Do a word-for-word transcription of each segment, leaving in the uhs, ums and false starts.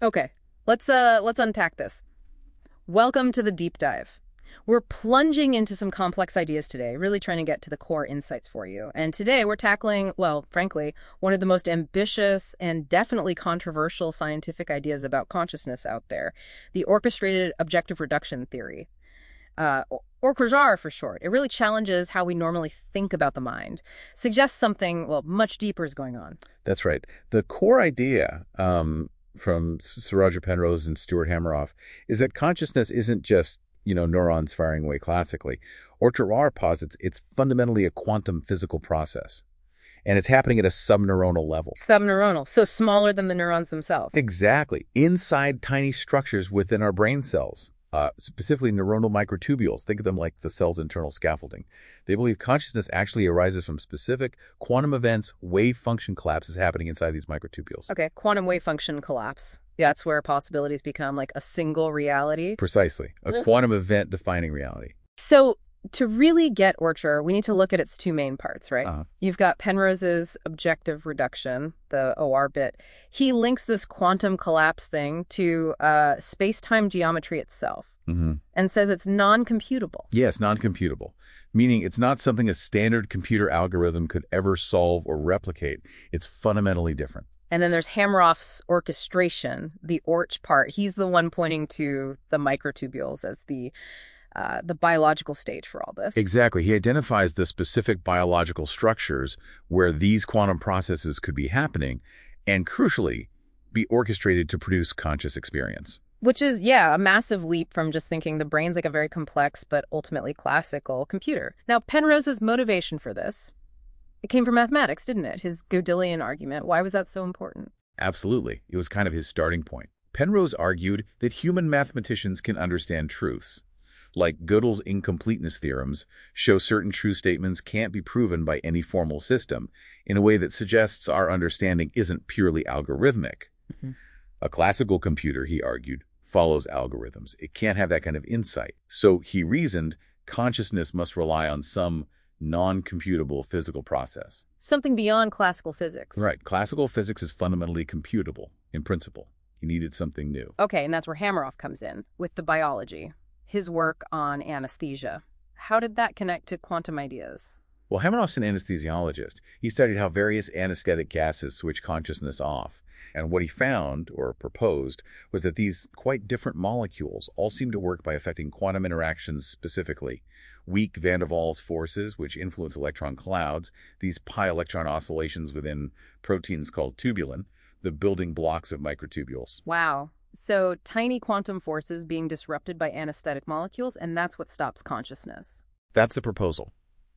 Okay, let's uh let's unpack this. Welcome to the deep dive. We're plunging into some complex ideas today, really trying to get to the core insights for you. And today we're tackling, well, frankly, one of the most ambitious and definitely controversial scientific ideas about consciousness out there, the orchestrated objective reduction theory. Uh, or Quasar for short. It really challenges how we normally think about the mind, suggests something, well, much deeper is going on. That's right. The core idea um, from Sir Roger Penrose and Stuart Hameroff is that consciousness isn't just, you know, neurons firing away classically. Ochoa posits it's fundamentally a quantum physical process, and it's happening at a subneuronal level. Subneuronal, so smaller than the neurons themselves. Exactly. Inside tiny structures within our brain cells. Uh, specifically neuronal microtubules. Think of them like the cell's internal scaffolding. They believe consciousness actually arises from specific quantum events, wave function collapses happening inside these microtubules. Okay, quantum wave function collapse. Yeah, that's where possibilities become like a single reality. Precisely. A quantum event defining reality. So to really get Orcher, we need to look at its two main parts, right? Uh-huh. You've got Penrose's objective reduction, the O R bit. He links this quantum collapse thing to uh, space-time geometry itself Mm-hmm. and says it's non-computable. Yes, non-computable, meaning it's not something a standard computer algorithm could ever solve or replicate. It's fundamentally different. And then there's Hameroff's orchestration, the Orch part. He's the one pointing to the microtubules as the uh, the biological stage for all this. Exactly. He identifies the specific biological structures where these quantum processes could be happening and, crucially, be orchestrated to produce conscious experience. Which is, yeah, a massive leap from just thinking the brain's like a very complex but ultimately classical computer. Now, Penrose's motivation for this, it came from mathematics, didn't it? His Gödelian argument. Why was that so important? Absolutely. It was kind of his starting point. Penrose argued that human mathematicians can understand truths. Like Gödel's incompleteness theorems, show certain true statements can't be proven by any formal system in a way that suggests our understanding isn't purely algorithmic. Mm-hmm. A classical computer, he argued, follows algorithms. It can't have that kind of insight. So he reasoned consciousness must rely on some non-computable physical process. Something beyond classical physics. Right. Classical physics is fundamentally computable in principle. He needed something new. Okay, and that's where Hameroff comes in with the biology. His work on anesthesia. How did that connect to quantum ideas? Well, Hameroff's an anesthesiologist. He studied how various anesthetic gases switch consciousness off. And what he found, or proposed, was that these quite different molecules all seem to work by affecting quantum interactions specifically. Weak van der Waals forces, which influence electron clouds, these pi-electron oscillations within proteins called tubulin, the building blocks of microtubules. Wow. So tiny quantum forces being disrupted by anesthetic molecules, and that's what stops consciousness. That's the proposal.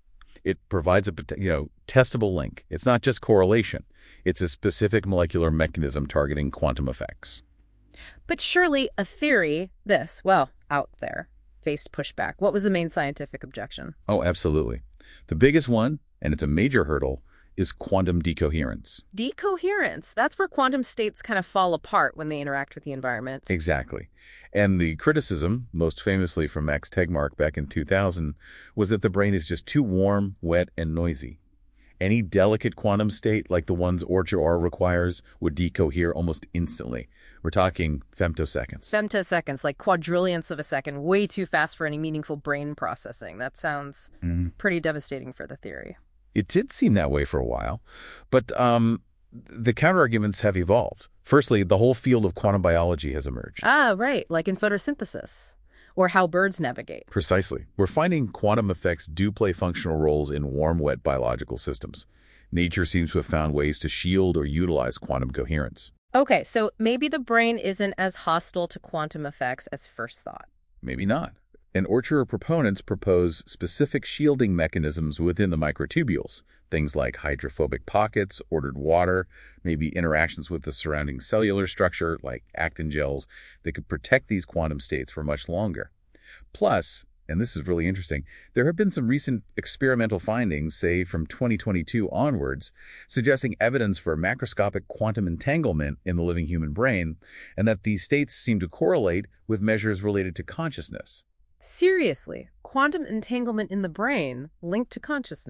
It provides a you know testable link. It's not just correlation. It's a specific molecular mechanism targeting quantum effects. But surely a theory, this, well, out there, faced pushback. What was the main scientific objection? Oh, absolutely. The biggest one, and it's a major hurdle, is quantum decoherence. Decoherence. That's where quantum states kind of fall apart when they interact with the environment. Exactly. And the criticism, most famously from Max Tegmark back in two thousand, was that the brain is just too warm, wet, and noisy. Any delicate quantum state, like the ones Ochoa requires, would decohere almost instantly. We're talking femtoseconds. Femtoseconds, like quadrillionths of a second, way too fast for any meaningful brain processing. That sounds Mm. pretty devastating for the theory. It did seem that way for a while, but um, the counterarguments have evolved. Firstly, the whole field of quantum biology has emerged. Ah, right, like in photosynthesis, or how birds navigate. Precisely. We're finding quantum effects do play functional roles in warm, wet biological systems. Nature seems to have found ways to shield or utilize quantum coherence. Okay, so maybe the brain isn't as hostile to quantum effects as first thought. Maybe not. And Ochoa proponents propose specific shielding mechanisms within the microtubules, things like hydrophobic pockets, ordered water, maybe interactions with the surrounding cellular structure, like actin gels, that could protect these quantum states for much longer. Plus, and this is really interesting, there have been some recent experimental findings, say from twenty twenty-two onwards, suggesting evidence for macroscopic quantum entanglement in the living human brain, and that these states seem to correlate with measures related to consciousness. Seriously, quantum entanglement in the brain linked to consciousness.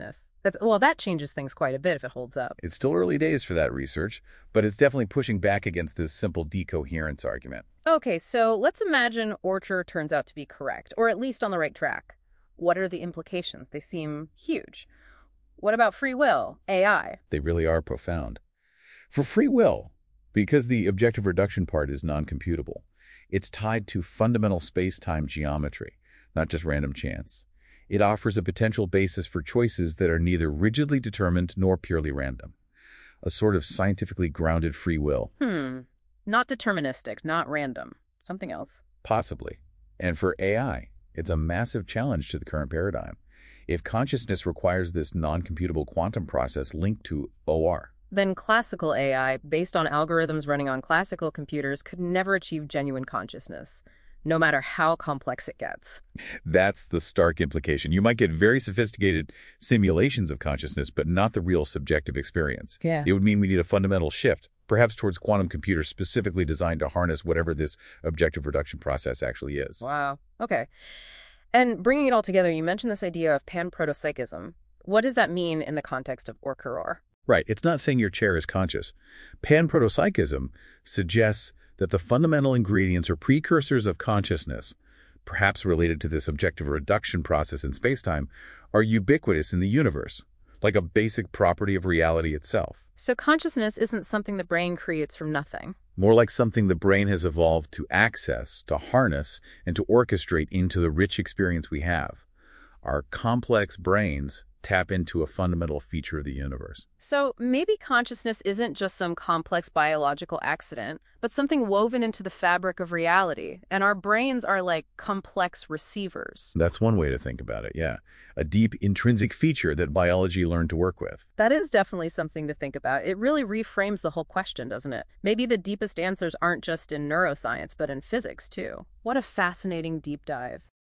That's, well, that changes things quite a bit if it holds up. It's still early days for that research, but it's definitely pushing back against this simple decoherence argument. Okay, so let's imagine Orcher turns out to be correct, or at least on the right track. What are the implications? They seem huge. What about free will, A I? They really are profound. For free will, because the objective reduction part is non-computable, it's tied to fundamental space-time geometry, not just random chance. It offers a potential basis for choices that are neither rigidly determined nor purely random. A sort of scientifically grounded free will. Hmm. Not deterministic, not random. Something else. Possibly. And for A I, it's a massive challenge to the current paradigm. If consciousness requires this non-computable quantum process linked to O R, Then classical A I, based on algorithms running on classical computers, could never achieve genuine consciousness, no matter how complex it gets. that's the stark implication. You might get very sophisticated simulations of consciousness, but not the real subjective experience. Yeah. It would mean we need a fundamental shift, perhaps towards quantum computers specifically designed to harness whatever this objective reduction process actually is. Wow. Okay. And bringing it all together, you mentioned this idea of panprotopsychism. What does that mean in the context of Orcher? Right. It's not saying your chair is conscious. Panprotopsychism suggests that the fundamental ingredients or precursors of consciousness, perhaps related to this objective reduction process in spacetime, are ubiquitous in the universe, like a basic property of reality itself. So consciousness isn't something the brain creates from nothing. More like something the brain has evolved to access, to harness, and to orchestrate into the rich experience we have. Our complex brains tap into a fundamental feature of the universe. So maybe consciousness isn't just some complex biological accident, but something woven into the fabric of reality, and our brains are like complex receivers. That's one way to think about it, yeah. A deep intrinsic feature that biology learned to work with. That is definitely something to think about. It really reframes the whole question, doesn't it? Maybe the deepest answers aren't just in neuroscience, but in physics, too. What a fascinating deep dive.